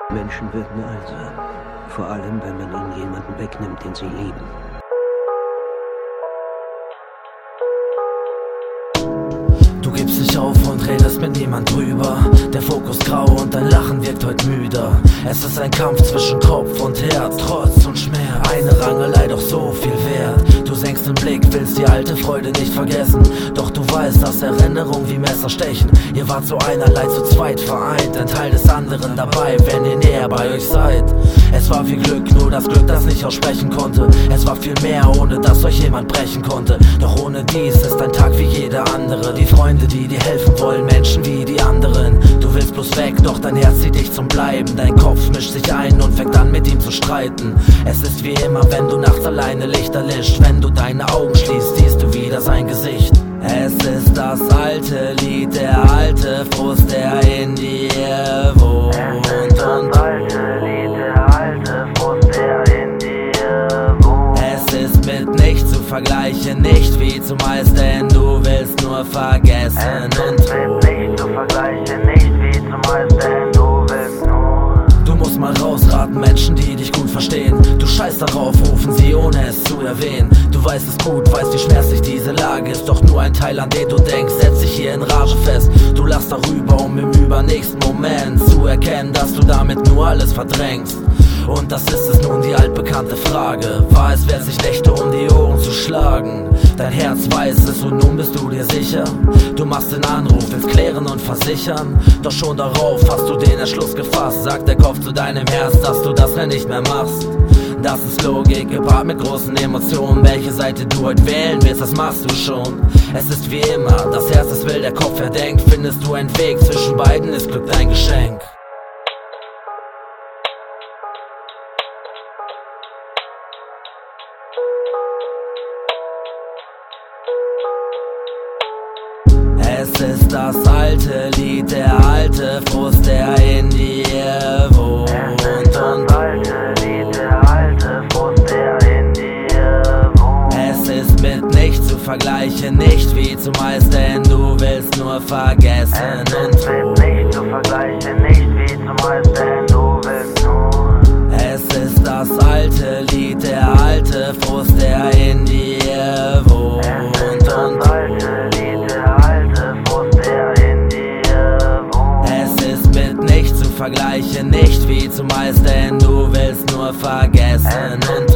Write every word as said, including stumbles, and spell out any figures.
Menschen werden einsam, vor allem wenn man ihnen jemanden wegnimmt, den sie lieben. Du gibst nicht auf und redest mit niemand drüber. Der Fokus grau und dein Lachen wirkt heute müder. Es ist ein Kampf zwischen Kopf und Herz, Trotz und Schmerz. Eine Rangelei, doch so viel wert. Du senkst den Blick, willst die alte Freude nicht vergessen. Doch du weißt, dass Erinnerungen wie Messer stechen. Ihr wart so einerlei, zu zweit vereint, ein Teil des anderen dabei, wenn ihr näher bei euch seid. Es war viel Glück, nur das Glück, das nicht aussprechen konnte. Es war viel mehr, ohne dass euch jemand brechen konnte. Doch ohne dies ist ein Tag wie jeder andere. Die Freunde, die dir helfen wollen, Menschen wie die anderen. Du willst bloß weg, doch dein Herz zieht dich zum Bleiben. Dein Kopf mischt sich ein und fängt an mit ihm zu streiten. Es ist wie immer, wenn du nachts alleine Lichter löscht. Wenn du deine Augen schließt, siehst du wieder sein Gesicht. Es ist das alte Lied, der alte Frust, der in dir wohnt. Es ist das alte Lied, der alte Frust, der in dir wohnt. Es ist mit nichts zu vergleichen, nicht wie zumeist, denn du willst nur vergessen und tun. Es ist mit nichts zu vergleichen, nicht wie zumeist, denn du willst nur. Du musst mal rausraten, Menschen, die dich gut verstehen. Du scheißt darauf, rufen sie, ohne es zu erwähnen. Du weißt es gut, weißt, wie schmerzlich diese Lage ist. Doch nur ein Teil, an den du denkst, setzt sich hier in Rage fest. Du lachst darüber, um im übernächsten Moment zu erkennen, dass du damit nur alles verdrängst. Und das ist es nun, die altbekannte Frage. War es wert, sich Nächte um die Ohren zu schlagen? Dein Herz weiß es und nun bist du dir sicher. Du machst den Anruf, willst klären und versichern. Doch schon darauf hast du den Entschluss gefasst. Sagt der Kopf zu deinem Herz, dass du das nicht mehr machst. Das ist Logik, gepaart mit großen Emotionen. Welche Seite du heute wählen willst, das machst du schon. Es ist wie immer, das Herz es will, der Kopf erdenkt. Findest du einen Weg, zwischen beiden ist Glück dein Geschenk. Es ist das alte Lied, der alte Frust, der in dir wohnt. Es ist das alte Lied, der alte Frust, der in dir wohnt. Es ist mit nichts zu vergleichen, nicht wie zumeist, denn du willst nur vergessen und tun. Es ist mit nichts zu vergleichen, nicht wie zumeist, denn du willst nur. Es ist das alte Lied, der alte Frust, der in dir wohnt. Es ist das alte Lied, der alte Frust, der in dir wohnt. Es ist mit nichts zu vergleichen, nicht wie zumeist, denn du willst nur vergessen und